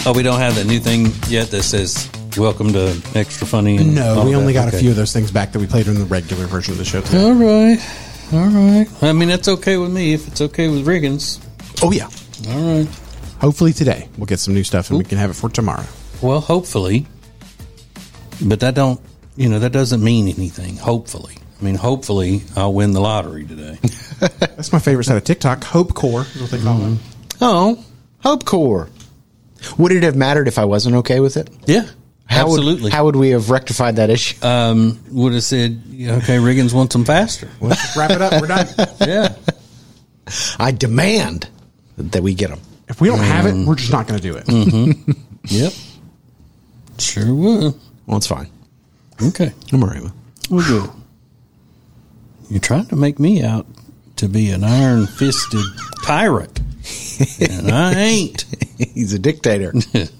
Oh, we don't have that new thing yet that says welcome to Extra Funny. And No, we only got okay. a few of those things back that we played in the regular version of the show today. All right. I mean, that's okay with me if it's okay with Riggins. Oh, yeah. All right. Hopefully today we'll get some new stuff and we can have it for tomorrow. Well, hopefully. But that doesn't mean anything. Hopefully. I mean, hopefully I'll win the lottery today. That's my favorite side of TikTok. Hope Core is what they call it. Oh, Hope Core. Would it have mattered if I wasn't okay with it? Yeah, absolutely. How would we have rectified that issue? Would have said, okay, Riggins wants them faster. Well, let's just wrap it up. We're done. Yeah. I demand that we get them. If we don't have it, we're just not going to do it. Mm-hmm. Yep. Sure will. Well, it's fine. Okay. I'm all right with it. We're good. You're trying to make me out to be an iron-fisted tyrant. And I ain't. He's a dictator.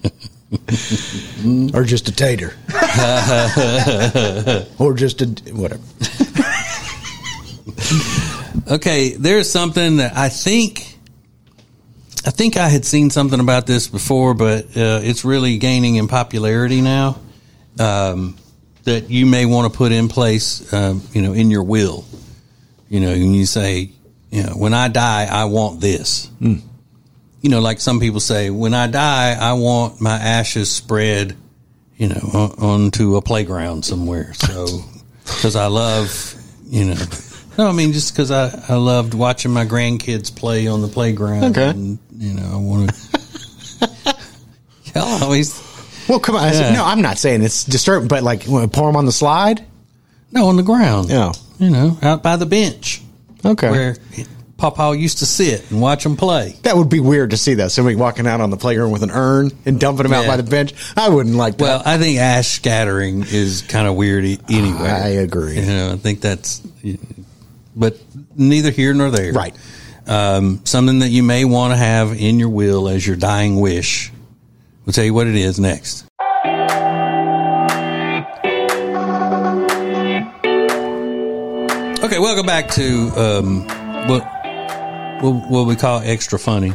Or just a tater. Or just a whatever. Okay, there's something that I think I had seen something about this before, but it's really gaining in popularity now. That you may want to put in place, in your will. And you say, when I die, I want this. Mm. Like some people say, when I die, I want my ashes spread, onto a playground somewhere. So, because I love, just because I loved watching my grandkids play on the playground. Okay. And, I want to. Y'all always. Well, come on. Yeah. No, I'm not saying it's disturbing, but like, pour them on the slide? No, on the ground. Yeah. Out by the bench. Okay. Where Papa used to sit and watch them play. That would be weird to see that. Somebody walking out on the playground with an urn and dumping them out by the bench. I wouldn't like that. Well, I think ash scattering is kind of weird anyway. I agree. I think that's, but neither here nor there. Right. Something that you may want to have in your will as your dying wish. We'll tell you what it is next. Okay, welcome back to what we call Extra Funny.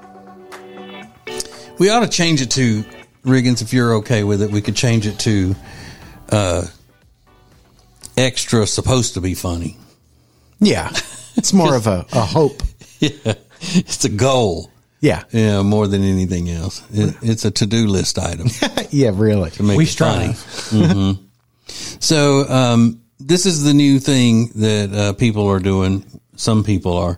We ought to change it to, Riggins, if you're okay with it, we could change it to Extra Supposed to be Funny. Yeah. It's more of a hope. Yeah. It's a goal. Yeah. Yeah, more than anything else. It's a to-do list item. Yeah, really. To make we it strive. funny. Mm-hmm. So, this is the new thing that people are doing. Some people are.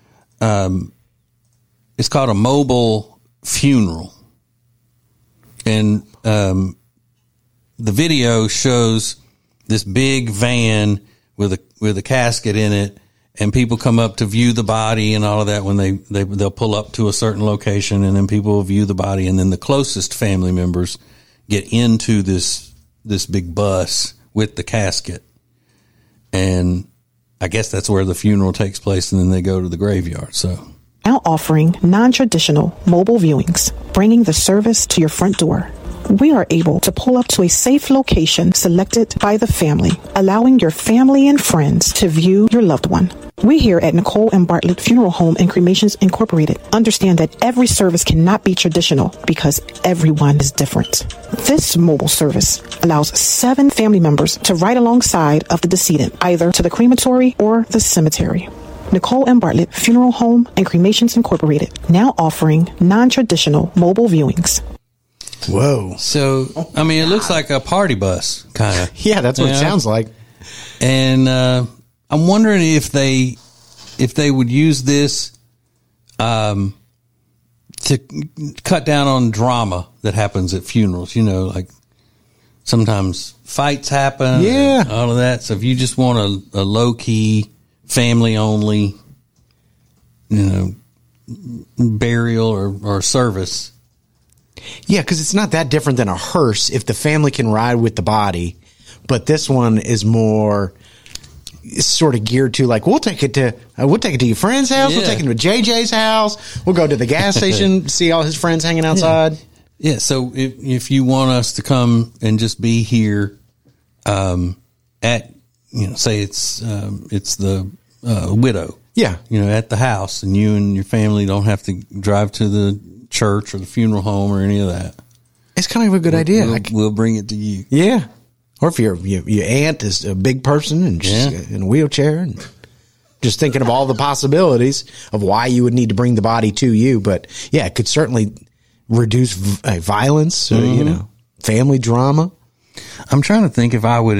It's called a mobile funeral. And the video shows this big van with a casket in it, and people come up to view the body and all of that when they'll pull up to a certain location, and then people will view the body, and then the closest family members get into this big bus with the casket. And I guess that's where the funeral takes place, and then they go to the graveyard. So now offering non-traditional mobile viewings, bringing the service to your front door. We are able to pull up to a safe location selected by the family, allowing your family and friends to view your loved one. We here at Nicole and Bartlett Funeral Home and Cremations Incorporated understand that every service cannot be traditional because everyone is different. This mobile service allows 7 family members to ride alongside of the decedent, either to the crematory or the cemetery. Nicole and Bartlett Funeral Home and Cremations Incorporated, now offering non-traditional mobile viewings. Whoa. So, I mean, it looks like a party bus, kind of. Yeah, that's what it sounds like. And I'm wondering if they would use this to cut down on drama that happens at funerals. Like sometimes fights happen. Yeah. All of that. So if you just want a low-key, family-only, burial or service. Yeah, because it's not that different than a hearse if the family can ride with the body. But this one is more sort of geared to like, we'll take it to your friend's house. Yeah. We'll take it to JJ's house. We'll go to the gas station, see all his friends hanging outside. Yeah. So if you want us to come and just be here, at, say it's the widow. Yeah. At the house, and you and your family don't have to drive to the church or the funeral home or any of that. It's kind of a good idea. We'll bring it to you. Yeah. Or if your aunt is a big person and she's in a wheelchair, and just thinking of all the possibilities of why you would need to bring the body to you. But yeah, it could certainly reduce violence, family drama. I'm trying to think if I would,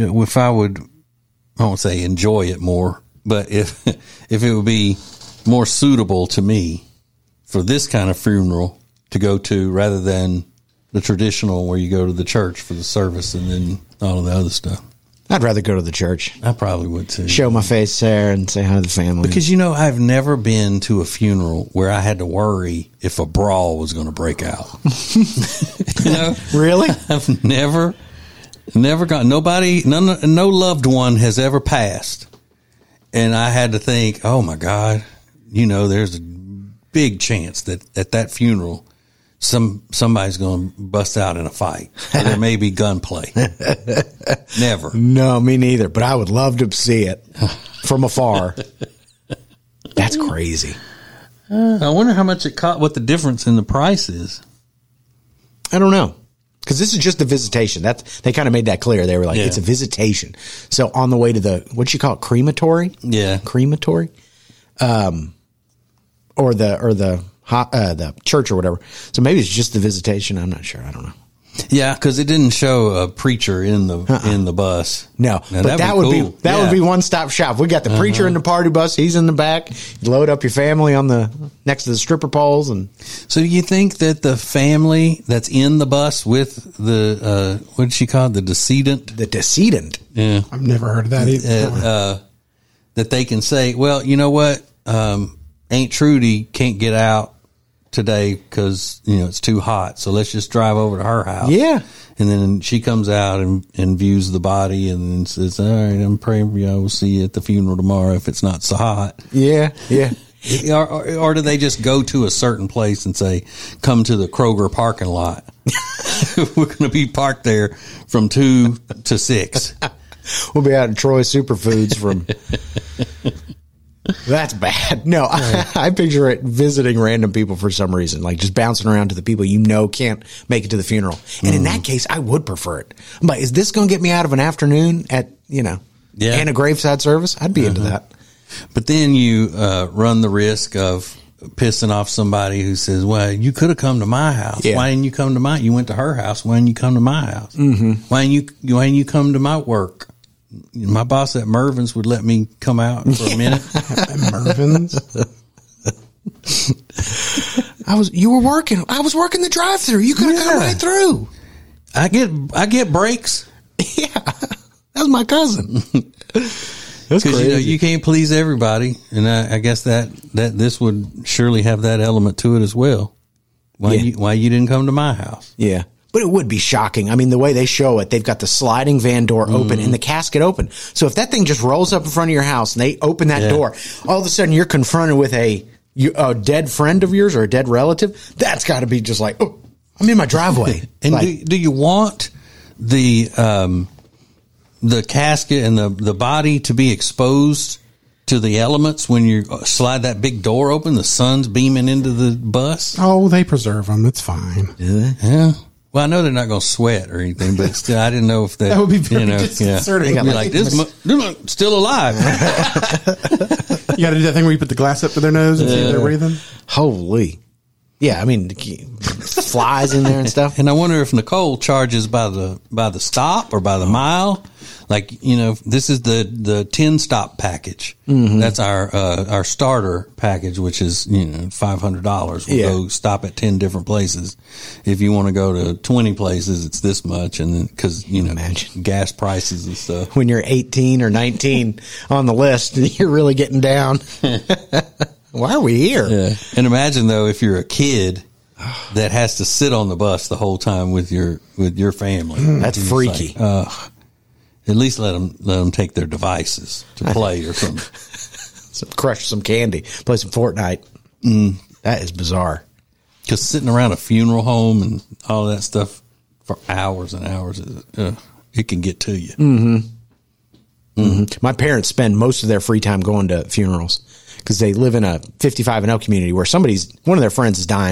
I won't say enjoy it more, but if it would be more suitable to me for this kind of funeral to go to rather than the traditional where you go to the church for the service and then all of the other stuff. I'd rather go to the church. I probably would too. Show my face there and say hi to the family. Because, I've never been to a funeral where I had to worry if a brawl was going to break out. Really? I've never got nobody, no loved one has ever passed. And I had to think, oh my God, there's a big chance that at that funeral, somebody's going to bust out in a fight. Or there may be gunplay. Never. No, me neither. But I would love to see it from afar. That's crazy. I wonder how much it cost, what the difference in the price is. I don't know. Because this is just a visitation. They kind of made that clear. They were like, it's a visitation. So on the way to the, what you call it, crematory? Yeah. Crematory? Or the church or whatever. So maybe it's just the visitation. I'm not sure. I don't know. Yeah, because it didn't show a preacher in the bus. No, now, but that would be one stop shop. We got the preacher in the party bus. He's in the back. You load up your family next to the stripper poles. And so, you think that the family that's in the bus with the what did she call it? The decedent? The decedent. Yeah, I've never heard of that either. That they can say, well, you know what, Aunt Trudy can't get out today because it's too hot, so let's just drive over to her house. Yeah, and then she comes out and views the body and then says, all right, I'm praying for you, I will see you at the funeral tomorrow if it's not so hot. Yeah or do they just go to a certain place and say, come to the Kroger parking lot? We're going to be parked there from 2 to 6. We'll be out in Troy Superfoods from That's bad. No, I picture it visiting random people for some reason, like just bouncing around to the people can't make it to the funeral. And in that case, I would prefer it. I'm like, is this going to get me out of an afternoon at, and a graveside service? I'd be into that. But then you run the risk of pissing off somebody who says, well, you could have come to my house. Yeah. Why didn't you come to mine? You went to her house. Why didn't you come to my house? Mm-hmm. Why didn't you come to my work? My boss at Mervin's would let me come out for a minute. Mervin's? You were working. I was working the drive-thru. You could have come right through. I get breaks. Yeah. That was my cousin. That's crazy. You can't please everybody. And I guess that this would surely have that element to it as well. Why you didn't come to my house? Yeah. But it would be shocking. I mean, the way they show it, they've got the sliding van door open and the casket open. So if that thing just rolls up in front of your house and they open that door, all of a sudden you're confronted with a dead friend of yours or a dead relative. That's got to be just like, oh, I'm in my driveway. And do you want the casket and the body to be exposed to the elements when you slide that big door open? The sun's beaming into the bus. Oh, they preserve them. It's fine. Do they? Yeah. Well, I know they're not going to sweat or anything, but still, I didn't know if that would be very disconcerting. Yeah. Like this still alive. You got to do that thing where you put the glass up to their nose and see if they're breathing. Holy. Yeah, I mean, flies in there and stuff. And I wonder if Nicole charges by the stop or by the mile. Like, this is the 10 stop package. Mm-hmm. That's our starter package, which is, $500. We'll go stop at 10 different places. If you want to go to 20 places, it's this much. And then, cause, imagine gas prices and stuff. When you're 18 or 19 on the list, you're really getting down. Why are we here? Yeah. And imagine though, if you're a kid that has to sit on the bus the whole time with your family. That's freaky. Like, at least let them take their devices to play or something. Crush some candy, play some Fortnite. That is bizarre. Because sitting around a funeral home and all that stuff for hours and hours, it can get to you. Mm-hmm. Mm-hmm. My parents spend most of their free time going to funerals because they live in a 55 and up community where one of their friends is dying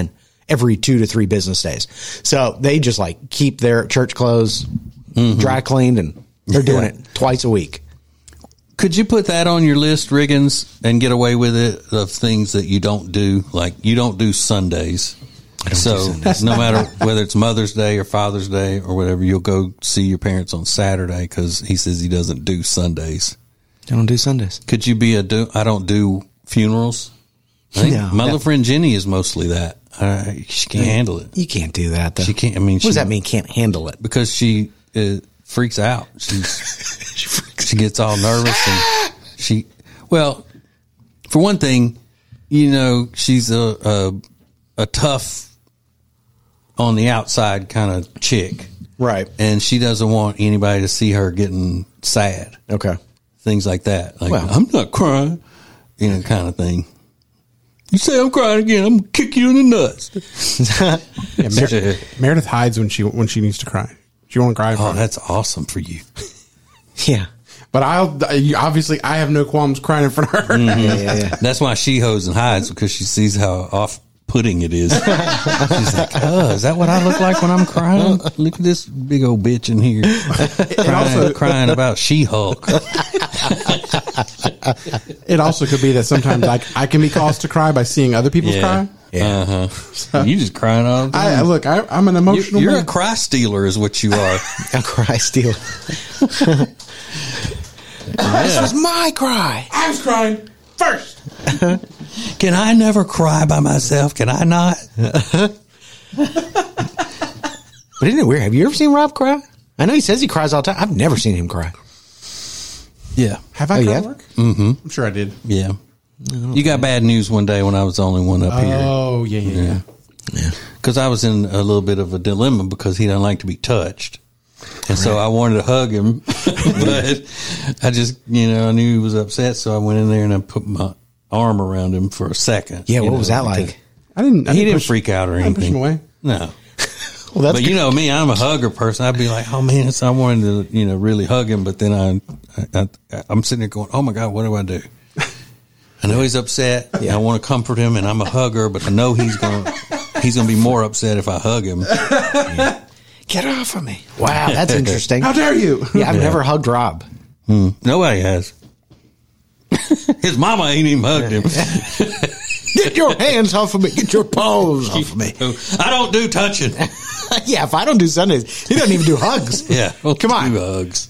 every 2 to 3 business days. So they just like keep their church clothes dry cleaned, and they're doing it twice a week. Could you put that on your list, Riggins, and get away with it, of things that you don't do? Like, you don't do Sundays. So no matter whether it's Mother's Day or Father's Day or whatever, you'll go see your parents on Saturday because he says he doesn't do Sundays. I don't do Sundays. Could you be I don't do funerals? I think my little friend Jenny is mostly that. She can't handle it. You can't do that, though. She can't. I mean, what does that mean? Can't handle it? Because she freaks out. She gets all nervous, and for one thing, she's a tough on the outside kind of chick, right? And she doesn't want anybody to see her getting sad. Okay, things like that. Like, I'm not crying, kind of thing. You say I'm crying again, I'm gonna kick you in the nuts. Meredith hides when she needs to cry. She won't cry. Oh, that's awesome for you. Yeah. But obviously I have no qualms crying in front of her. Yeah. That's why she hoes and hides, because she sees how off-putting it is. She's like, oh, is that what I look like when I'm crying? Look at this big old bitch in here crying about She-Hulk. It also could be that sometimes I can be caused to cry by seeing other people cry. Yeah. So, you just crying all the time. I'm an emotional You're man. a cry stealer is what you are. A cry stealer. This was my cry. I was crying first. Can I never cry by myself? Can I not? But isn't it weird? Have you ever seen Rob cry? I know he says he cries all the time. I've never seen him cry. Yeah. Have I cried at work? Mm-hmm. I'm sure I did. Yeah. You got bad news one day when I was the only one up here. Oh, yeah. Because I was in a little bit of a dilemma because he doesn't like to be touched. And so I wanted to hug him, but I just, I knew he was upset. So I went in there and I put my arm around him for a second. Yeah, what was that like? He didn't freak out or anything. I didn't push him away. No. Well, that's but you know me, I'm a hugger person. I'd be like, oh man, so I wanted to, really hug him. But then I'm sitting there going, oh my God, what do I do? I know he's upset. Yeah. I want to comfort him, and I'm a hugger, but I know he's going to be more upset if I hug him. Yeah. Get off of me. Wow, that's interesting. How dare you? Yeah, I've never hugged Rob. Nobody has. His mama ain't even hugged him. Get your hands off of me. Get your paws off of me. I don't do touching. Yeah, if I don't do Sundays, he doesn't even do hugs. Yeah. Come on. Do hugs.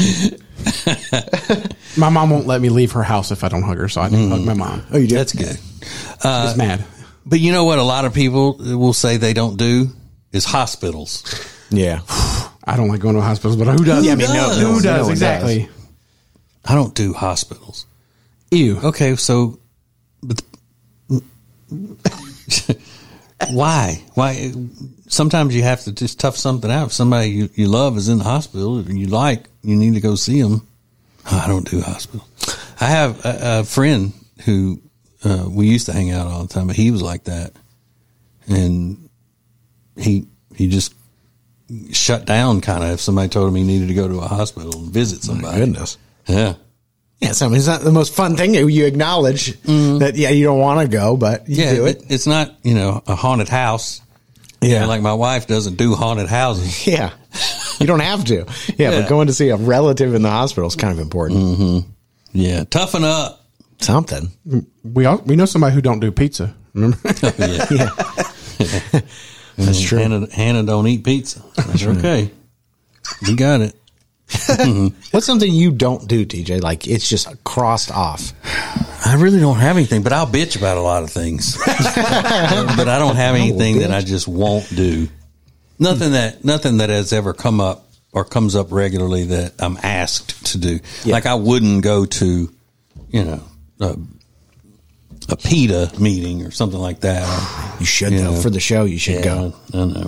My mom won't let me leave her house if I don't hug her, so I didn't hug my mom. Oh, you do? That's good. She's mad. But you know what a lot of people will say they don't do is hospitals. Yeah. I don't like going to hospitals, but who does? Yeah, I mean, who does? one Exactly. I don't do hospitals. Ew. Okay, so why? Sometimes you have to just tough something out. If somebody you love is in the hospital and you need to go see them. I don't do hospitals. I have a friend who we used to hang out all the time, but he was like that, and he just shut down kind of if somebody told him he needed to go to a hospital and visit somebody. My goodness. Yeah. Yeah, so I mean, it's not the most fun thing. You acknowledge that, you don't want to go, but you do it. It's not, a haunted house. Yeah. Like my wife doesn't do haunted houses. Yeah. You don't have to. Yeah, but going to see a relative in the hospital is kind of important. Mm-hmm. Yeah. Toughen up. Something. We know somebody who don't do pizza. Remember? Yeah. That's true. Hannah don't eat pizza. That's okay. We got it. What's something you don't do, TJ? Like it's just crossed off. I really don't have anything, but I'll bitch about a lot of things. But I don't have anything that I just won't do. Nothing that has ever come up or comes up regularly that I'm asked to do. Yeah. Like I wouldn't go to, a PETA meeting or something like that. You should though. For the show. You should go. I know,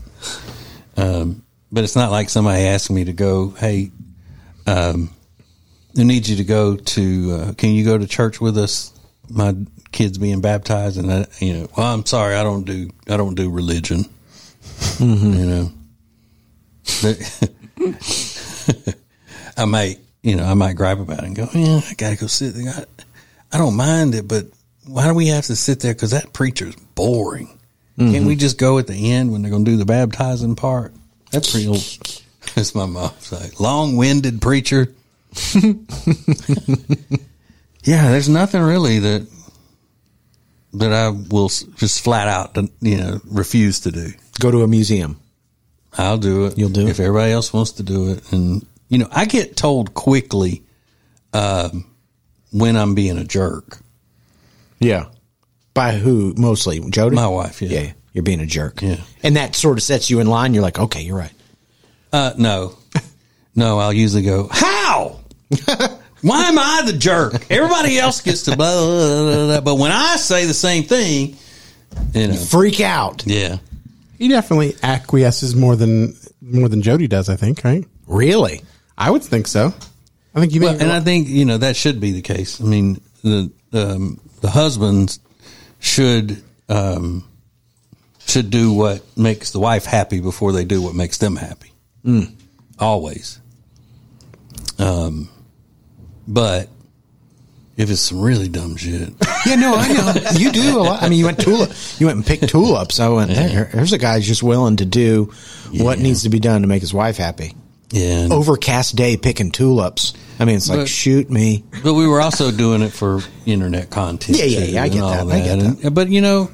but it's not like somebody asked me to go, hey, I need you to go to, can you go to church with us? My kid's being baptized. And well, I'm sorry. I don't do religion. Mm-hmm. I might gripe about it and go, yeah, I got to go sit there. I don't mind it, but why do we have to sit there? Cause that preacher's boring. Can't we just go at the end when they're going to do the baptizing part? That's pretty old. That's my mom's like, long-winded preacher. Yeah, there's nothing really that I will just flat out, refuse to do. Go to a museum. I'll do it. You'll do it? If everybody else wants to do it. And, I get told quickly when I'm being a jerk. Yeah. By who mostly? Jody? My wife, yeah. Yeah, you're being a jerk. Yeah. And that sort of sets you in line. You're like, okay, you're right. No, I'll usually go, how? Why am I the jerk? Everybody else gets to blah, blah, blah, blah. But when I say the same thing, Freak out. Yeah. He definitely acquiesces more than Jody does, I think, right? Really? I would think so. I think you may. And I think, that should be the case. I mean, the husbands should do what makes the wife happy before they do what makes them happy. Always. But if it's some really dumb shit. Yeah, no, I know. You do a lot. I mean, you went and picked tulips. I went, there's a guy who's just willing to do what needs to be done to make his wife happy. Yeah. Overcast day picking tulips. I mean, it's like, shoot me. But we were also doing it for internet content. Yeah, I get that. I get that. But,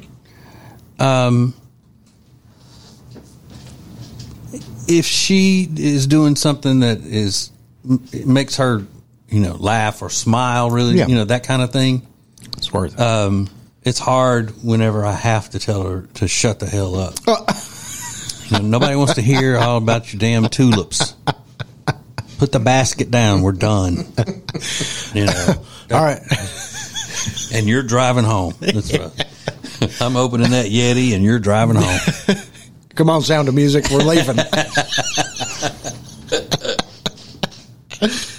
if she is doing something that it makes her, laugh or smile, really, that kind of thing. It's worth it. It's hard whenever I have to tell her to shut the hell up. Nobody wants to hear all about your damn tulips. Put the basket down. We're done. All right. And you're driving home. That's right. I'm opening that Yeti and you're driving home. Come on, Sound of Music. We're leaving.